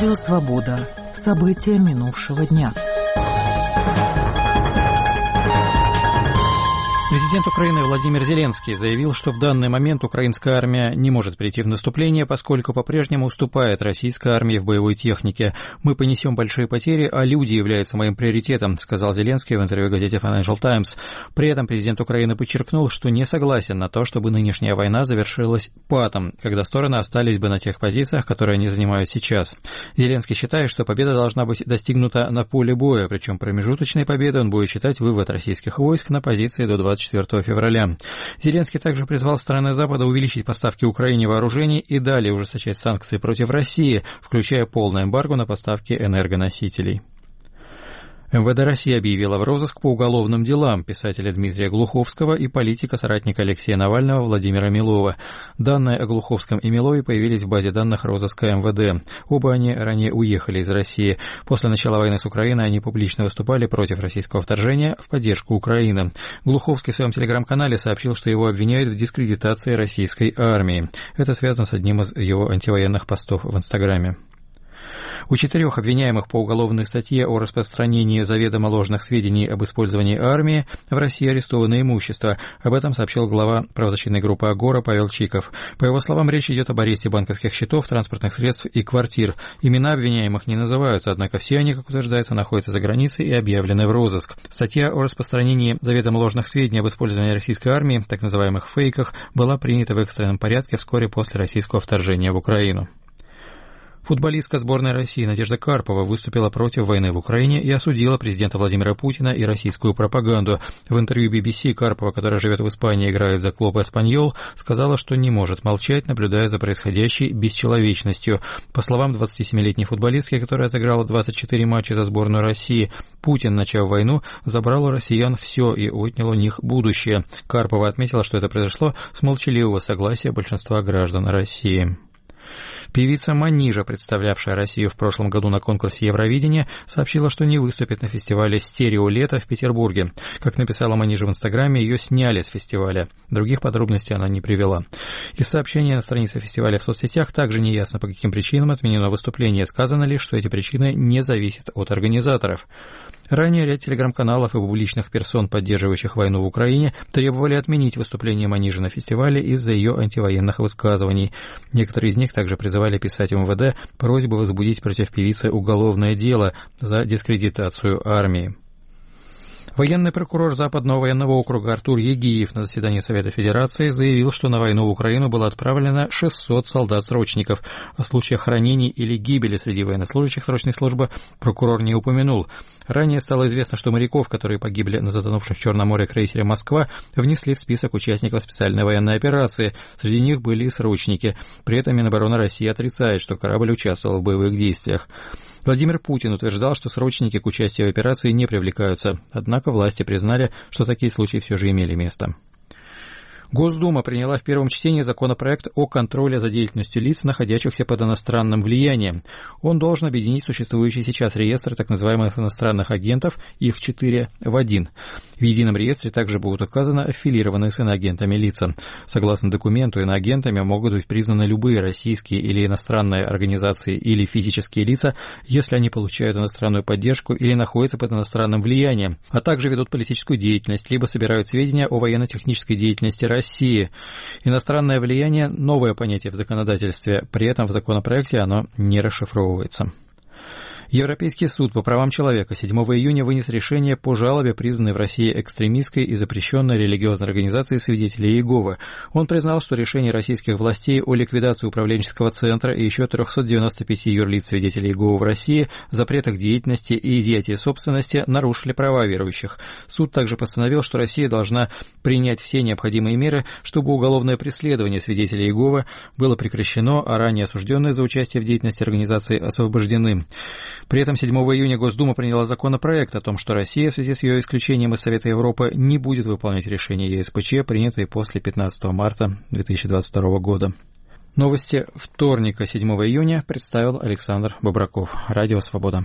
Радио «Свобода». События минувшего дня. Президент Украины Владимир Зеленский заявил, что в данный момент украинская армия не может перейти в наступление, поскольку по-прежнему уступает российской армии в боевой технике. «Мы понесем большие потери, а люди являются моим приоритетом», сказал Зеленский в интервью газете Financial Times. При этом президент Украины подчеркнул, что не согласен на то, чтобы нынешняя война завершилась патом, когда стороны остались бы на тех позициях, которые они занимают сейчас. Зеленский считает, что победа должна быть достигнута на поле боя, причем промежуточной победой он будет считать вывод российских войск на позиции до 24 февраля. Зеленский также призвал страны Запада увеличить поставки Украине вооружений и далее ужесточать санкции против России, включая полное эмбарго на поставки энергоносителей. МВД России объявила в розыск по уголовным делам писателя Дмитрия Глуховского и политика-соратника Алексея Навального Владимира Милова. Данные о Глуховском и Милове появились в базе данных розыска МВД. Оба они ранее уехали из России. После начала войны с Украиной они публично выступали против российского вторжения в поддержку Украины. Глуховский в своем телеграм-канале сообщил, что его обвиняют в дискредитации российской армии. Это связано с одним из его антивоенных постов в Инстаграме. У 4 обвиняемых по уголовной статье о распространении заведомо ложных сведений об использовании армии в России арестовано имущество. Об этом сообщил глава правозащитной группы «Агора» Павел Чиков. По его словам, речь идет об аресте банковских счетов, транспортных средств и квартир. Имена обвиняемых не называются, однако все они, как утверждается, находятся за границей и объявлены в розыск. Статья о распространении заведомо ложных сведений об использовании российской армии, так называемых фейках, была принята в экстренном порядке вскоре после российского вторжения в Украину. Футболистка сборной России Надежда Карпова выступила против войны в Украине и осудила президента Владимира Путина и российскую пропаганду. В интервью BBC Карпова, которая живет в Испании и играет за клуб «Эспаньол», сказала, что не может молчать, наблюдая за происходящей бесчеловечностью. По словам 27-летней футболистки, которая отыграла 24 матча за сборную России, Путин, начав войну, забрал у россиян все и отнял у них будущее. Карпова отметила, что это произошло с молчаливого согласия большинства граждан России. Певица Манижа, представлявшая Россию в прошлом году на конкурсе Евровидения, сообщила, что не выступит на фестивале «Стерео лето» в Петербурге. Как написала Манижа в Инстаграме, ее сняли с фестиваля. Других подробностей она не привела. Из сообщения на странице фестиваля в соцсетях также не ясно, по каким причинам отменено выступление. Сказано лишь, что эти причины не зависят от организаторов. Ранее ряд телеграм-каналов и публичных персон, поддерживающих войну в Украине, требовали отменить выступление Манижи на фестивале из-за ее антивоенных высказываний. Некоторые из них также призывали писать МВД просьбу возбудить против певицы уголовное дело за дискредитацию армии. Военный прокурор Западного военного округа Артур Егиев на заседании Совета Федерации заявил, что на войну в Украину было отправлено 600 солдат-срочников. О случаях ранений или гибели среди военнослужащих срочной службы прокурор не упомянул. Ранее стало известно, что моряков, которые погибли на затонувшем в Черном море крейсере «Москва», внесли в список участников специальной военной операции. Среди них были и срочники. При этом Минобороны России отрицает, что корабль участвовал в боевых действиях. Владимир Путин утверждал, что срочники к участию в операции не привлекаются. Однако власти признали, что такие случаи все же имели место. Госдума приняла в первом чтении законопроект о контроле за деятельностью лиц, находящихся под иностранным влиянием. Он должен объединить существующий сейчас реестр так называемых иностранных агентов, их 4 в 1. В едином реестре также будут указаны аффилированные с иноагентами лица. Согласно документу, иноагентами могут быть признаны любые российские или иностранные организации или физические лица, если они получают иностранную поддержку или находятся под иностранным влиянием, а также ведут политическую деятельность, либо собирают сведения о военно-технической деятельности России. Иностранное влияние – новое понятие в законодательстве, при этом в законопроекте оно не расшифровывается. Европейский суд по правам человека 7 июня вынес решение по жалобе, признанной в России экстремистской и запрещенной религиозной организацией «Свидетели Иеговы». Он признал, что решение российских властей о ликвидации управленческого центра и еще 395 юрлиц «Свидетелей Иеговы» в России, запретах деятельности и изъятии собственности нарушили права верующих. Суд также постановил, что Россия должна принять все необходимые меры, чтобы уголовное преследование «Свидетелей Иеговы» было прекращено, а ранее осужденные за участие в деятельности организации освобождены. При этом 7 июня Госдума приняла законопроект о том, что Россия в связи с ее исключением из Совета Европы не будет выполнять решения ЕСПЧ, принятые после 15 марта 2022 года. Новости вторника, 7 июня, представил Александр Бобраков. Радио «Свобода».